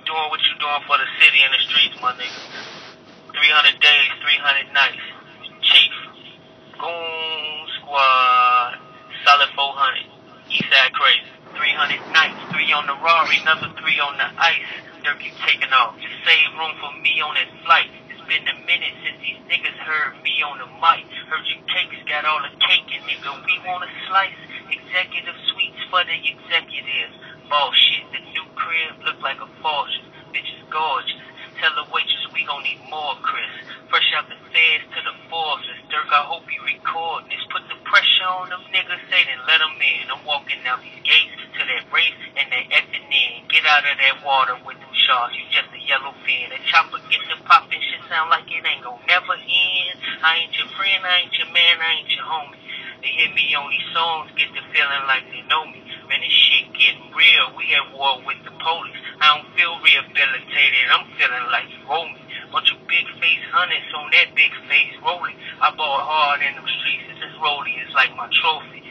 doing what you doing for the city and the streets, my nigga. 300 days, 300 nights. Chief, Goon Squad, solid 400. Eastside crazy. 300 nights, 3 on the Rari, another 3 on the ice. They're keep taking off. Just save room for me on that flight. It's been a minute since these niggas heard me on the mic. Heard your cakes got all the cake and nigga, we want a slice. Executive suites for the executives. Bullshit, the new crib look like a fortune. Bitch is gorgeous. Tell the waitress we gon' need more, Chris. Fresh out the feds to the forces. Dirk, I hope you recording this. Put the pressure on them niggas, say then let them in. I'm walking out these gates to that race and that effing in. Get out of that water with them sharks, you just a yellow fin. That chopper get the poppin', shit sound like it ain't gon' never end. I ain't your friend, I ain't your man, I ain't your homie. They hear me on these songs, get the feeling like they know me. Man, this shit getting real, we at war with the police. I don't feel rehabilitated, I'm feeling like you owe me. Bunch of big face hunters on that big face rolling. I bought hard in them streets, and this rollie is like my trophy.